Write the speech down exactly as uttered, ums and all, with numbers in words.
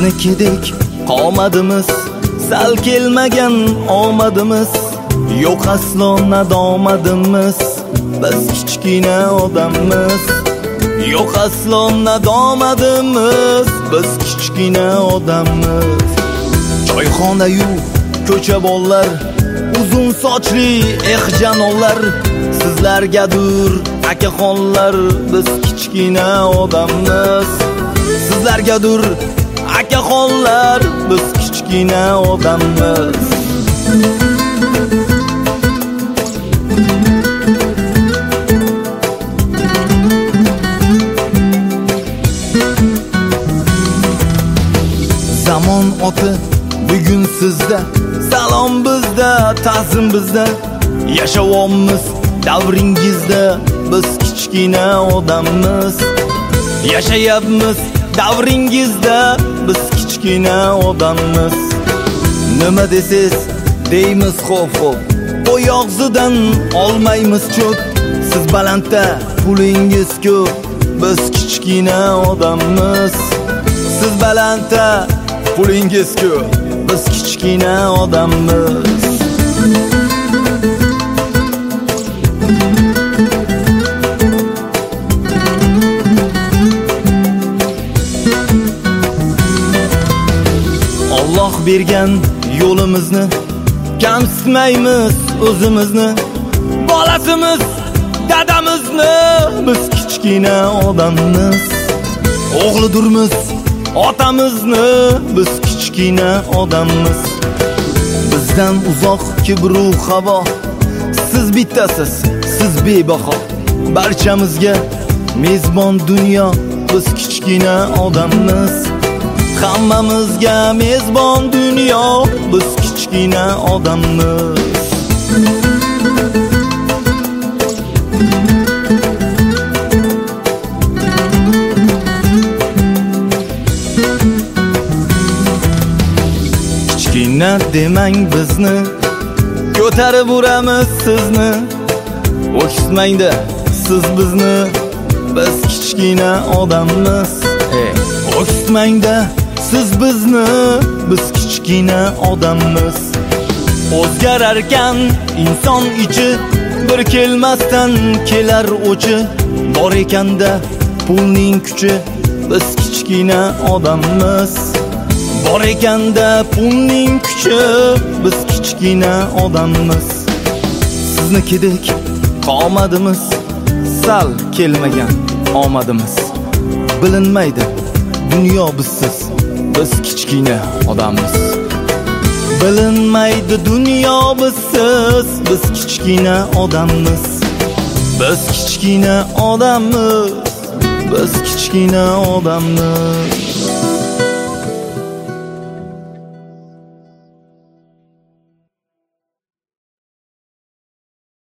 Siznikidek qomadimiz, sal kelmagan omadimiz, yo'q aslo nadomadimiz. Biz kichkina odammiz, yo'q aslo nadomadimiz. Biz kichkina odammiz. Choyxona-yu ko'cha bollar, uzun sochli ehjanonlar, sizlargadir akaxonlar. Biz kichkina odammiz, sizlargadir akaxonlar. Biz kichkina odammiz. Zamon oti bugun sizda, salom bizda, ta'zim bizda. Yashavommiz davringizda, biz kichkina odammiz. Yashayapmiz davringizda, biz kichkina odammiz. Nima desiz deymiz xo'p xo'p, oyog'zidan olmaymiz cho'p. Siz balandda pulingiz ko'p, biz kichkina odammiz. Siz balandda pulingiz ko'p, biz kichkina odammiz. Alloh bergan yo'limizni kamsitmaymiz o'zimizni. Bolasimiz dadamizni, biz kichkina odammiz. O'g'lidirmiz otamizni, biz kichkina odammiz. Bizdan uzoq kibru havo, siz bittasiz, siz bebaho. Barchamizga mezbon dunyo, biz kichkina odammiz. Hammamizga mezbon dunyo, biz kichkina odammiz. Kichkina demang bizni, ko'tarib uramiz sizni. O'kismangda siz bizni, biz kichkina odammiz. O'kismangda siz bizni, biz kichkina odammiz. O'zgararkan inson ichi, bir kelmasdan kelar o'chi. Bor ekanda pulning kuchi, biz kichkina odammiz. Bor ekanda pulning kuchi, biz kichkina odammiz. Siznikidek qomadimiz, sal kelmagan omadimiz. Bilinmaydi dunyo bizsiz, biz kichkina odammiz. Bilinmaydi dunyo bizsiz, biz kichkina odammiz. Biz kichkina odammiz, biz kichkina odammiz.